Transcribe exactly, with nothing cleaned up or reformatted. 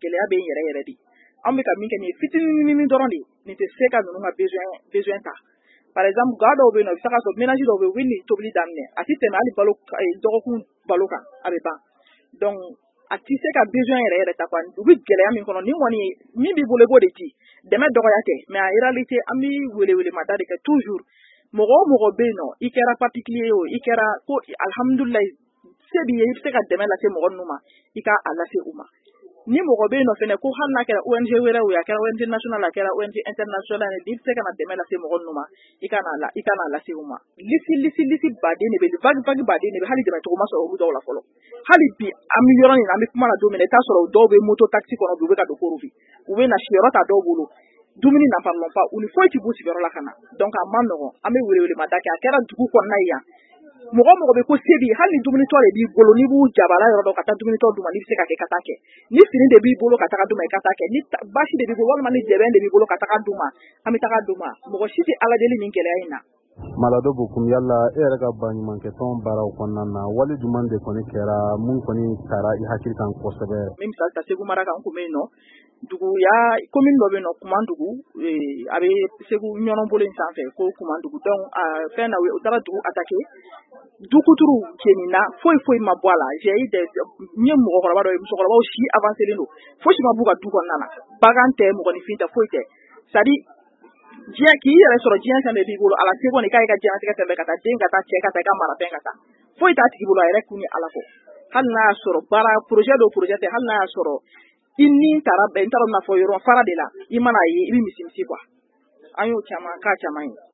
gɛlɛya bɛ yɛrɛ yɛrɛ de an bɛ ka min kɛ nin fitinin dɔrɔn de nin tɛ se ka ninnu ka besoin besoin ta par exemple ga dɔw bɛ yen nɔ i bɛ se ka sɔrɔ ménage dɔw bɛ yen u bɛ nin tobili daminɛ a tɛ tɛmɛ hali balo dɔgɔkun balo kan a bɛ ban donc a tɛ se ka besoin yɛrɛ yɛrɛ ta quoi u bɛ gɛlɛya min kɔnɔ ni kɔni ye min b'i bolo i b'o de di dɛmɛ dɔgɔya tɛ mais en réalité an bɛ welewelemada de kɛ toujours mɔgɔ o mɔgɔ bɛ yen nɔ i kɛra particulier o i kɛra ko alhamdulilayi se b'i ye i bɛ se ka dɛmɛ lase mɔgɔ ninnu ma i ka a lase u ma ni mɔgɔ bɛ yen nɔ fɛnɛ ko hali n'a kɛra O N G wɛrɛ o a kɛra O N G national a kɛra O N G international i bɛ se ka na dɛmɛ lase mɔgɔ ninnu ma i ka na i ka na lase u ma lisi lisi lisi baden de bɛ vague vague baden de bɛ hali dɛmɛ cogo ma sɔrɔ olu dɔw la fɔlɔ hali bi an bɛ yɔrɔ in na an bɛ kuma na don min na i t'a sɔrɔ dɔw bɛ moto taxi kɔnɔ bi u bɛ ka don koro bi u bɛ na siyɔrɔ ta dɔw bolo dumuni n'en parlons pas u ni foyi tɛ b'u sigiyɔrɔ la ka na donc a man nɔgɔn an bɛ welewelemada kɛ a kɛra dugu kɔnɔna ye yan mɔgɔ mɔgɔ bɛ ko se b'i hali ni dumunitɔ de b'i bolo n'i b'u jabala yɔrɔ dɔ ka taa dumunitɔ d'u ma n'i bɛ se ka kɛ ka taa kɛ ni fini de b'i bolo ka taga d'u ma i ka taa kɛ ni basi de b'i bolo walima ni dɛbɛn de b'i bolo ka taga d'u ma an bɛ taga d'u ma mɔgɔ si tɛ ala deli nin gɛlɛya in na Malado Bokum yalla e yɛrɛ ka baɲumankɛtɔn baaraw kɔnɔna na wali jumɛn de kɔni kɛra mun kɔni taara i hakili kan kosɛbɛ min misali ta Segu mara kan kun bɛ yen nɔ dugu ya commune dɔ bɛ yen nɔ Kumandugu a bɛ Segu ɲɔnɔbolo in sanfɛ ko Kumandugu donc fɛn na u taara dugu attaquer du kuturu jenina foyi foyi ma bɔ a la j'ai eu des n ye mɔgɔkɔrɔba dɔ ye musokɔrɔbaw si avancelen don fosi ma b'u ka du kɔnɔna na bagan tɛ mɔgɔninfin tɛ foyi tɛ c'est à dire diɲɛ k'i yɛrɛ sɔrɔ diɲɛ fɛn bɛɛ b'i bolo ala se kɔni k'a ye ka diɲɛlatigɛ fɛn bɛɛ ka taa den ka taa cɛ ka taa i ka mara fɛn ka taa foyi t'a tigi bolo a yɛrɛ kun ni ala kɔ hali n'a y'a sɔrɔ baara projet dɔ projet tɛ hali n'a y'a sɔrɔ i ni taara bɛn n taara n'a fɔ yɔrɔ fara de la i mana ye i bɛ misi misi quoi an y'o caman k'a caman ye